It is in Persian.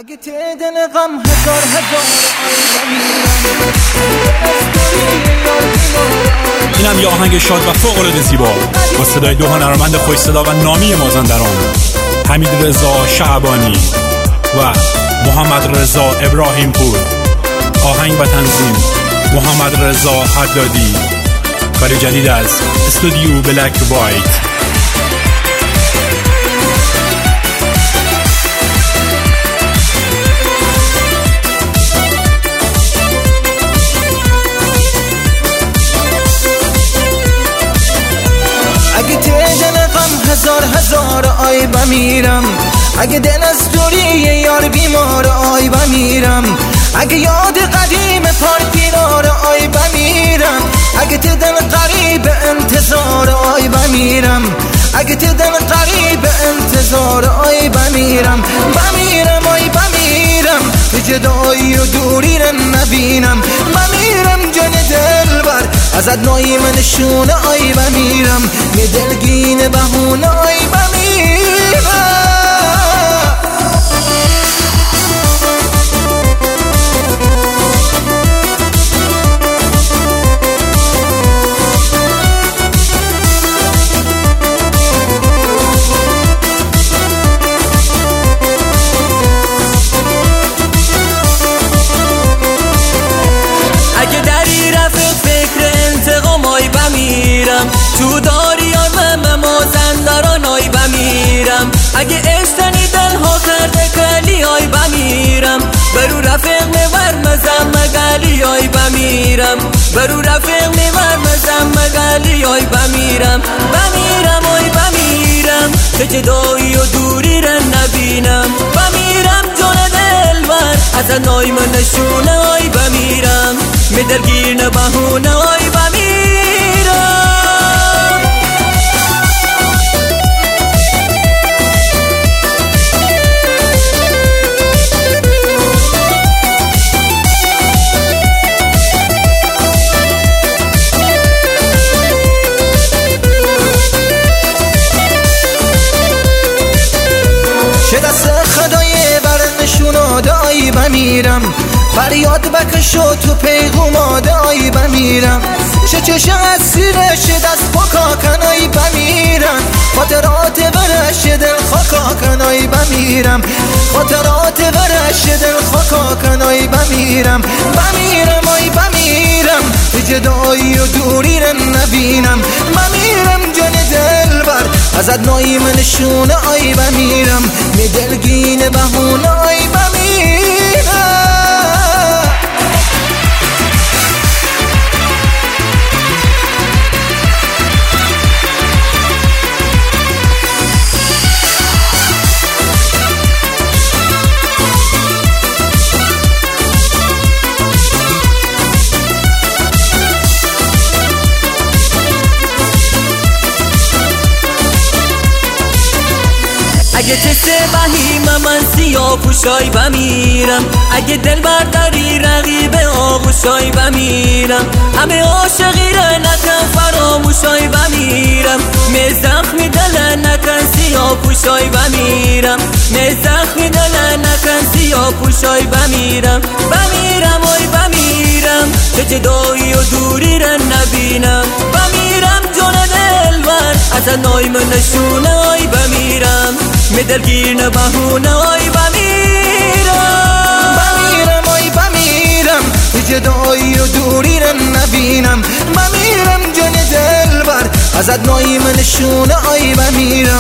اگه تعدل غم هزار اینم یه آهنگ شاد و فوق‌العاده زیبا با صدای دو هنرمند خوش صدا و نامی مازندران، حمید رضا شعبانی و محمد رضا ابراهیم پور. آهنگ و تنظیم محمد رضا حدادی. کار جدید از استودیو بلک وایت. اگه تعدل غم هزار آی بمیرم، اگه دل از دوری یار بیمار آی بمیرم، اگه یاد قدیم پارکینار آی بمیرم، اگه تعدل قریب انتظار آی بمیرم، اگه تعدل قریب انتظار آی بمیرم، بمیرم آی بمیرم، به جدایی و دوری رو نبینم، بمیرم جان دلبر ازت نایم نشونه آی بمیرم، یه دلگین بهونه آی بمیرم. تو داریان من مازندران آی بمیرم، اگه اشتنی دلها کرده کلی آی بمیرم، برو رفیق میور مزم مگلی آی بمیرم، برو رفیق میور مزم مگلی آی بمیرم، بمیرم آی بمیرم، که جدایی و دوری رو نبینم، بمیرم جان دلبر ازت نایم نشونه آی بمیرم، می دلگیر نبهونه آی بمیرم. چه دست خدای بر نشوناده آی بمیرم، فریاد بکشو تو پیغوماده آی بمیرم، چه چشم اسیرش دست پاکاکن آی بمیرم، خاطرات برش دل خاکاکن آی بمیرم، خاطرات برش دل خاکاکن آی بمیرم، بمیرم آی بمیرم، به جدایی و دوری رو نبینم، بمیرم جان دلبر ازت نایم نشونه آی بمیرم، می دلگین بهونه آی بمیرم. اگه تسته بهیم من سیاه پوشای بمیرم، اگه دل برداری رقیب آغوشای بمیرم، همه عاشقی را نکن فراموشای بمیرم، می زخمی دل نکن سیاه پوشای بمیرم، می زخمی دل نکن سیاه پوشای بمیرم، بمیرم آی بمیرم، که جدایی و دوری را نبینم، بمیرم جان دلبر ازت نایم نشونه آی بمیرم، می دلگیر نبهونه آی بمیرم، بمیرم آی بمیرم، به جدایی و دوری رو نبینم، بمیرم جان دلبر ازت نایم نشونه آی بمیرم.